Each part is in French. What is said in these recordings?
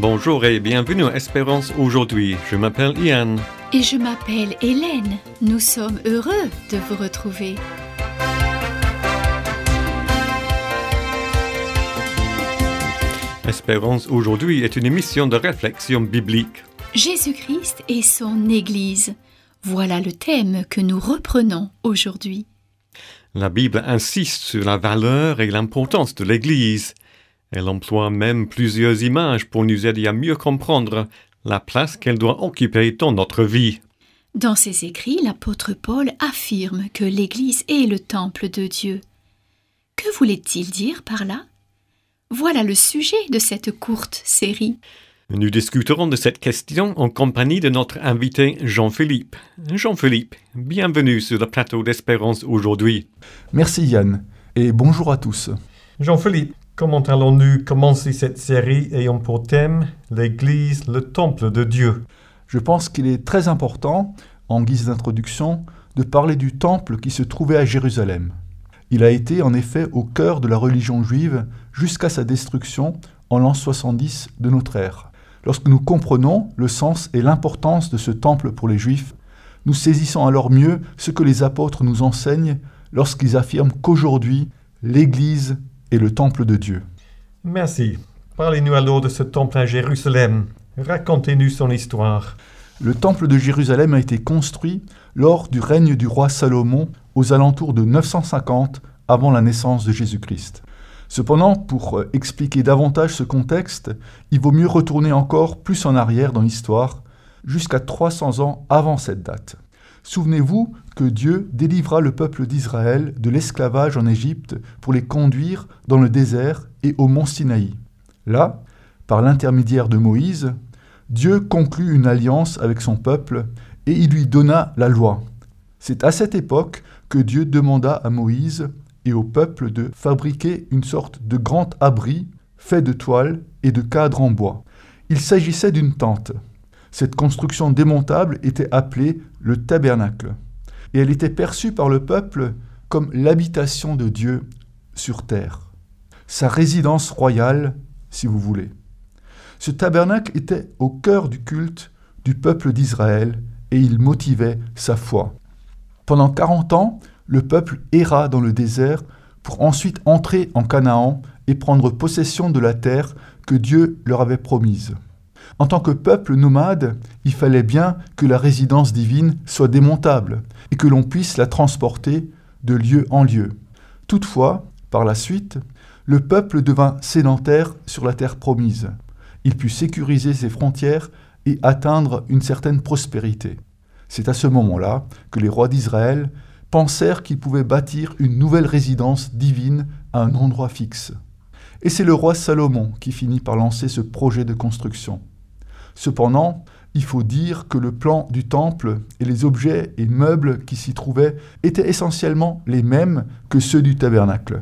Bonjour et bienvenue à Espérance aujourd'hui. Je m'appelle Ian. Et je m'appelle Hélène. Nous sommes heureux de vous retrouver. Espérance aujourd'hui est une émission de réflexion biblique. Jésus-Christ et son Église. Voilà le thème que nous reprenons aujourd'hui. La Bible insiste sur la valeur et l'importance de l'Église. Elle emploie même plusieurs images pour nous aider à mieux comprendre la place qu'elle doit occuper dans notre vie. Dans ses écrits, l'apôtre Paul affirme que l'Église est le temple de Dieu. Que voulait-il dire par là ? Voilà le sujet de cette courte série. Nous discuterons de cette question en compagnie de notre invité Jean-Philippe. Jean-Philippe, bienvenue sur le plateau d'Espérance aujourd'hui. Merci Yann, et bonjour à tous. Jean-Philippe, comment allons-nous commencer cette série ayant pour thème l'Église, le temple de Dieu ? Je pense qu'il est très important, en guise d'introduction, de parler du temple qui se trouvait à Jérusalem. Il a été en effet au cœur de la religion juive jusqu'à sa destruction en l'an 70 de notre ère. Lorsque nous comprenons le sens et l'importance de ce temple pour les Juifs, nous saisissons alors mieux ce que les apôtres nous enseignent lorsqu'ils affirment qu'aujourd'hui, l'Église est le temple de Dieu. Merci. Parlez-nous alors de ce temple à Jérusalem. Racontez-nous son histoire. Le temple de Jérusalem a été construit lors du règne du roi Salomon aux alentours de 950 avant la naissance de Jésus-Christ. Cependant, pour expliquer davantage ce contexte, il vaut mieux retourner encore plus en arrière dans l'histoire, jusqu'à 300 ans avant cette date. Souvenez-vous que Dieu délivra le peuple d'Israël de l'esclavage en Égypte pour les conduire dans le désert et au mont Sinaï. Là, par l'intermédiaire de Moïse, Dieu conclut une alliance avec son peuple et il lui donna la loi. C'est à cette époque que Dieu demanda à Moïse et au peuple de fabriquer une sorte de grand abri fait de toile et de cadres en bois. Il s'agissait d'une tente. Cette construction démontable était appelée le tabernacle, et elle était perçue par le peuple comme l'habitation de Dieu sur terre, sa résidence royale, si vous voulez. Ce tabernacle était au cœur du culte du peuple d'Israël et il motivait sa foi. Pendant 40 ans, le peuple erra dans le désert pour ensuite entrer en Canaan et prendre possession de la terre que Dieu leur avait promise. En tant que peuple nomade, il fallait bien que la résidence divine soit démontable et que l'on puisse la transporter de lieu en lieu. Toutefois, par la suite, le peuple devint sédentaire sur la terre promise. Il put sécuriser ses frontières et atteindre une certaine prospérité. C'est à ce moment-là que les rois d'Israël pensèrent qu'ils pouvaient bâtir une nouvelle résidence divine à un endroit fixe. Et c'est le roi Salomon qui finit par lancer ce projet de construction. Cependant, il faut dire que le plan du temple et les objets et meubles qui s'y trouvaient étaient essentiellement les mêmes que ceux du tabernacle.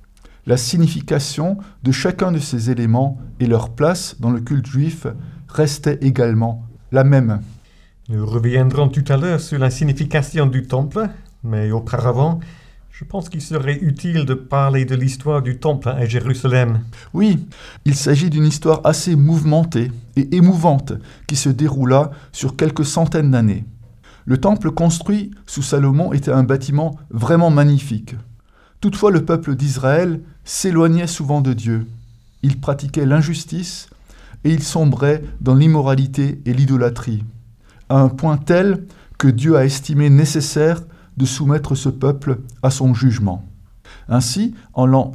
La signification de chacun de ces éléments et leur place dans le culte juif restait également la même. Nous reviendrons tout à l'heure sur la signification du temple, mais auparavant, je pense qu'il serait utile de parler de l'histoire du temple à Jérusalem. Oui, il s'agit d'une histoire assez mouvementée et émouvante qui se déroula sur quelques centaines d'années. Le temple construit sous Salomon était un bâtiment vraiment magnifique. Toutefois, le peuple d'Israël s'éloignait souvent de Dieu. Il pratiquait l'injustice et il sombrait dans l'immoralité et l'idolâtrie, à un point tel que Dieu a estimé nécessaire de soumettre ce peuple à son jugement. Ainsi, en l'an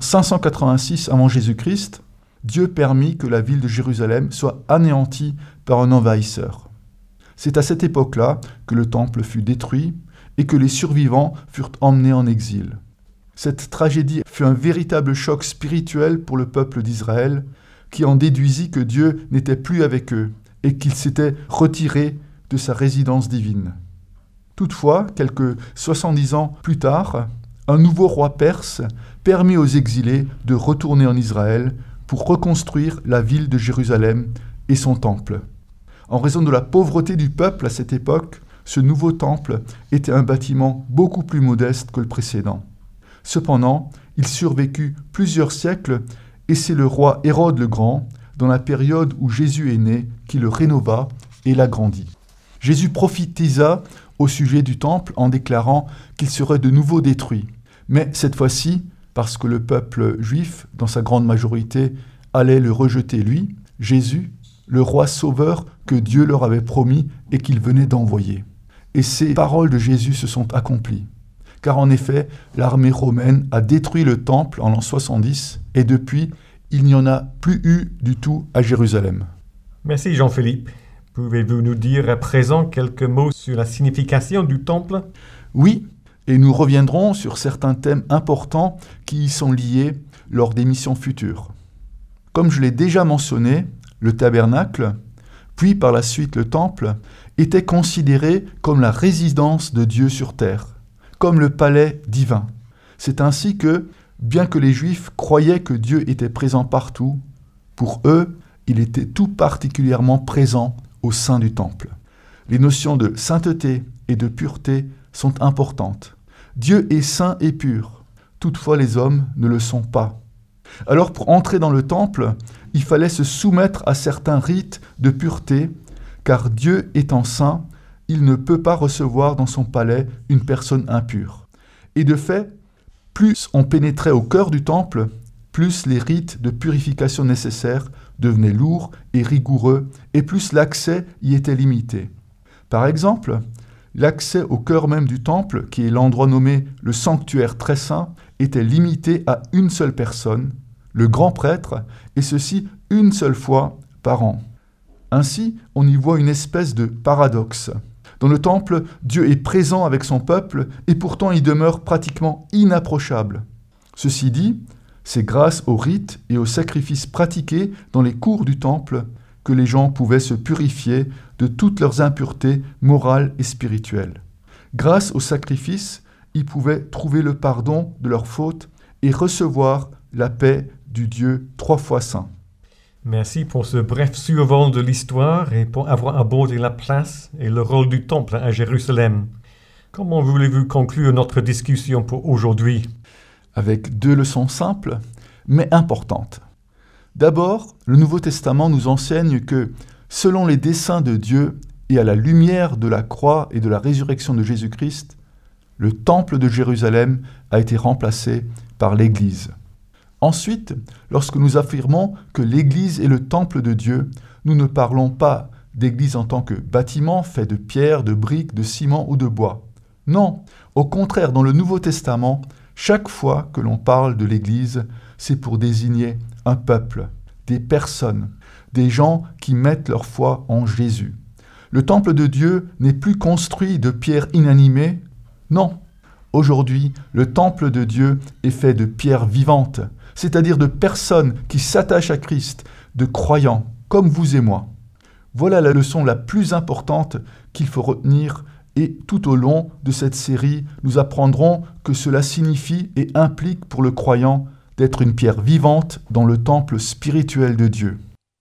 586 avant Jésus-Christ, Dieu permit que la ville de Jérusalem soit anéantie par un envahisseur. C'est à cette époque-là que le temple fut détruit et que les survivants furent emmenés en exil. Cette tragédie fut un véritable choc spirituel pour le peuple d'Israël, qui en déduisit que Dieu n'était plus avec eux et qu'il s'était retiré de sa résidence divine. Toutefois, quelques 70 ans plus tard, un nouveau roi perse permit aux exilés de retourner en Israël pour reconstruire la ville de Jérusalem et son temple. En raison de la pauvreté du peuple à cette époque, ce nouveau temple était un bâtiment beaucoup plus modeste que le précédent. Cependant, il survécut plusieurs siècles et c'est le roi Hérode le Grand, dans la période où Jésus est né, qui le rénova et l'agrandit. Jésus prophétisa au sujet du temple en déclarant qu'il serait de nouveau détruit. Mais cette fois-ci, parce que le peuple juif, dans sa grande majorité, allait le rejeter lui, Jésus, le roi sauveur que Dieu leur avait promis et qu'il venait d'envoyer. Et ces paroles de Jésus se sont accomplies. Car en effet, l'armée romaine a détruit le temple en l'an 70 et depuis, il n'y en a plus eu du tout à Jérusalem. Merci Jean-Philippe. Pouvez-vous nous dire à présent quelques mots sur la signification du temple ? Oui, et nous reviendrons sur certains thèmes importants qui y sont liés lors des missions futures. Comme je l'ai déjà mentionné, le tabernacle, puis par la suite le temple, était considéré comme la résidence de Dieu sur terre, comme le palais divin. C'est ainsi que, bien que les Juifs croyaient que Dieu était présent partout, pour eux, il était tout particulièrement présent au sein du temple. Les notions de sainteté et de pureté sont importantes. Dieu est saint et pur, toutefois les hommes ne le sont pas. Alors pour entrer dans le temple, il fallait se soumettre à certains rites de pureté, car Dieu étant saint, il ne peut pas recevoir dans son palais une personne impure. Et de fait, plus on pénétrait au cœur du temple, plus les rites de purification nécessaires devenaient lourds et rigoureux, et plus l'accès y était limité. Par exemple, l'accès au cœur même du temple, qui est l'endroit nommé le sanctuaire très saint, était limité à une seule personne, le grand prêtre, et ceci une seule fois par an. Ainsi, on y voit une espèce de paradoxe. Dans le temple, Dieu est présent avec son peuple, et pourtant il demeure pratiquement inapprochable. Ceci dit, c'est grâce aux rites et aux sacrifices pratiqués dans les cours du temple que les gens pouvaient se purifier de toutes leurs impuretés morales et spirituelles. Grâce aux sacrifices, ils pouvaient trouver le pardon de leurs fautes et recevoir la paix du Dieu 3 fois saint. Merci pour ce bref survol de l'histoire et pour avoir abordé la place et le rôle du temple à Jérusalem. Comment voulez-vous conclure notre discussion pour aujourd'hui ? Avec 2 leçons simples, mais importantes. D'abord, le Nouveau Testament nous enseigne que, selon les desseins de Dieu et à la lumière de la croix et de la résurrection de Jésus-Christ, le temple de Jérusalem a été remplacé par l'Église. Ensuite, lorsque nous affirmons que l'Église est le temple de Dieu, nous ne parlons pas d'Église en tant que bâtiment fait de pierre, de briques, de ciment ou de bois. Non, au contraire, dans le Nouveau Testament, chaque fois que l'on parle de l'Église, c'est pour désigner un peuple, des personnes, des gens qui mettent leur foi en Jésus. Le temple de Dieu n'est plus construit de pierres inanimées, non. Aujourd'hui, le temple de Dieu est fait de pierres vivantes, c'est-à-dire de personnes qui s'attachent à Christ, de croyants, comme vous et moi. Voilà la leçon la plus importante qu'il faut retenir et tout au long de cette série, nous apprendrons que cela signifie et implique pour le croyant d'être une pierre vivante dans le temple spirituel de Dieu.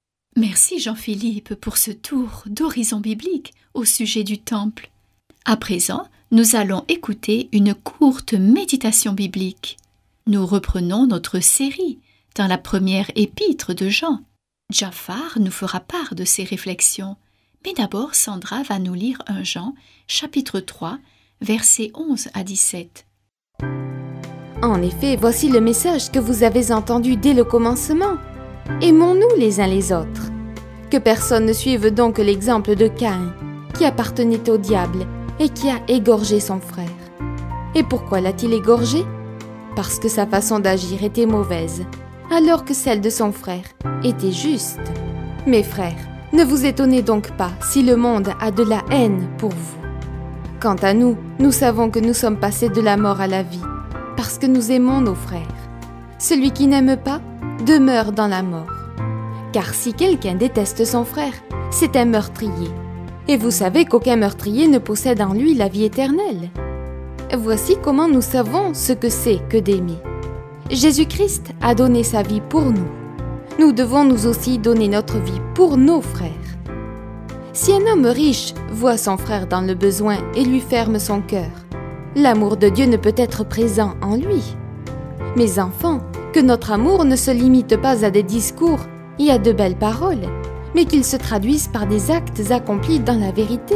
Merci Jean-Philippe pour ce tour d'horizon biblique au sujet du temple. À présent, nous allons écouter une courte méditation biblique. Nous reprenons notre série dans la première épître de Jean. Jafar nous fera part de ses réflexions. Mais d'abord, Sandra va nous lire 1 Jean, chapitre 3, versets 11 à 17. En effet, voici le message que vous avez entendu dès le commencement. Aimons-nous les uns les autres. Que personne ne suive donc l'exemple de Caïn, qui appartenait au diable et qui a égorgé son frère. Et pourquoi l'a-t-il égorgé ? Parce que sa façon d'agir était mauvaise, alors que celle de son frère était juste. Mes frères, ne vous étonnez donc pas si le monde a de la haine pour vous. Quant à nous, nous savons que nous sommes passés de la mort à la vie, parce que nous aimons nos frères. Celui qui n'aime pas demeure dans la mort. Car si quelqu'un déteste son frère, c'est un meurtrier. Et vous savez qu'aucun meurtrier ne possède en lui la vie éternelle. Voici comment nous savons ce que c'est que d'aimer. Jésus-Christ a donné sa vie pour nous. Nous devons nous aussi donner notre vie pour nos frères. Si un homme riche voit son frère dans le besoin et lui ferme son cœur, l'amour de Dieu ne peut être présent en lui. Mes enfants, que notre amour ne se limite pas à des discours Il y a de belles paroles, mais qu'ils se traduisent par des actes accomplis dans la vérité.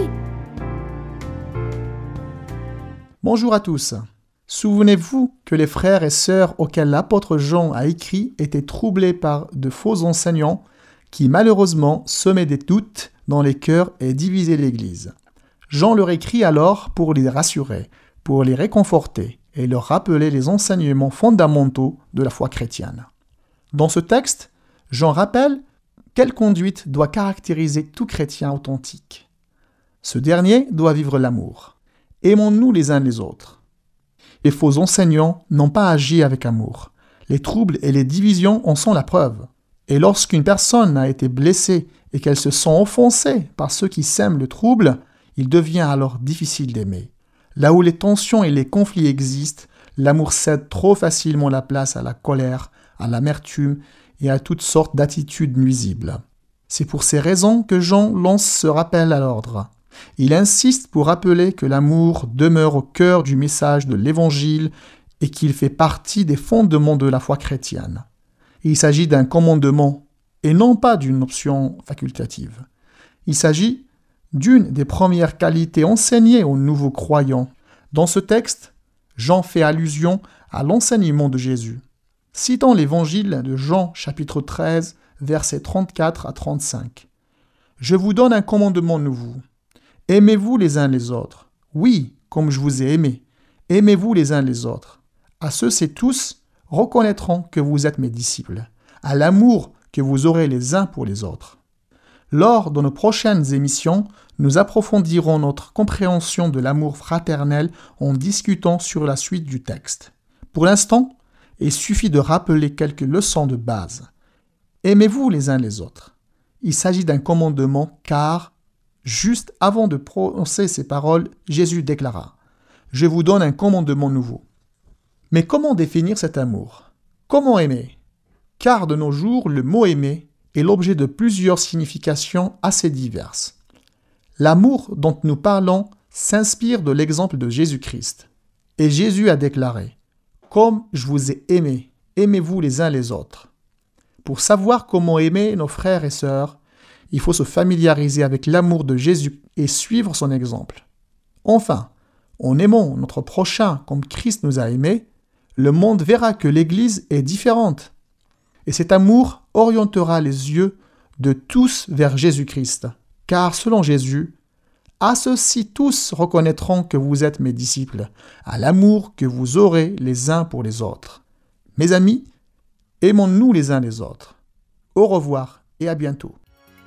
Bonjour à tous. Souvenez-vous que les frères et sœurs auxquels l'apôtre Jean a écrit étaient troublés par de faux enseignants qui malheureusement semaient des doutes dans les cœurs et divisaient l'Église. Jean leur écrit alors pour les rassurer, pour les réconforter et leur rappeler les enseignements fondamentaux de la foi chrétienne. Dans ce texte, Jean rappelle quelle conduite doit caractériser tout chrétien authentique. Ce dernier doit vivre l'amour. Aimons-nous les uns les autres. Les faux enseignants n'ont pas agi avec amour. Les troubles et les divisions en sont la preuve. Et lorsqu'une personne a été blessée et qu'elle se sent offensée par ceux qui sèment le trouble, il devient alors difficile d'aimer. Là où les tensions et les conflits existent, l'amour cède trop facilement la place à la colère, à l'amertume et à toutes sortes d'attitudes nuisibles. C'est pour ces raisons que Jean lance ce rappel à l'ordre. Il insiste pour rappeler que l'amour demeure au cœur du message de l'Évangile et qu'il fait partie des fondements de la foi chrétienne. Il s'agit d'un commandement et non pas d'une option facultative. Il s'agit d'une des premières qualités enseignées aux nouveaux croyants. Dans ce texte, Jean fait allusion à l'enseignement de Jésus. Citant l'Évangile de Jean, chapitre 13, versets 34 à 35. « Je vous donne un commandement nouveau. Aimez-vous les uns les autres. Oui, comme je vous ai aimé. Aimez-vous les uns les autres. À ceux-ci tous reconnaîtront que vous êtes mes disciples, à l'amour que vous aurez les uns pour les autres. » Lors de nos prochaines émissions, nous approfondirons notre compréhension de l'amour fraternel en discutant sur la suite du texte. Pour l'instant, il suffit de rappeler quelques leçons de base. Aimez-vous les uns les autres. Il s'agit d'un commandement car, juste avant de prononcer ces paroles, Jésus déclara « Je vous donne un commandement nouveau ». Mais comment définir cet amour ? Comment aimer ? Car de nos jours, le mot « aimer » est l'objet de plusieurs significations assez diverses. L'amour dont nous parlons s'inspire de l'exemple de Jésus-Christ. Et Jésus a déclaré « Comme je vous ai aimé, aimez-vous les uns les autres ». Pour savoir comment aimer nos frères et sœurs, il faut se familiariser avec l'amour de Jésus et suivre son exemple. Enfin, en aimant notre prochain comme Christ nous a aimés, le monde verra que l'Église est différente. Et cet amour orientera les yeux de tous vers Jésus-Christ. Car selon Jésus, « À ceux-ci tous reconnaîtront que vous êtes mes disciples, à l'amour que vous aurez les uns pour les autres. » Mes amis, aimons-nous les uns les autres. Au revoir et à bientôt.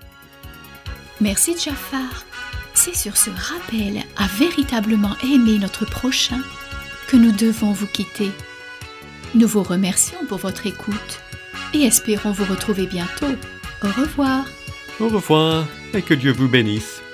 Merci Jafar. C'est sur ce rappel à véritablement aimer notre prochain que nous devons vous quitter. Nous vous remercions pour votre écoute et espérons vous retrouver bientôt. Au revoir. Au revoir et que Dieu vous bénisse.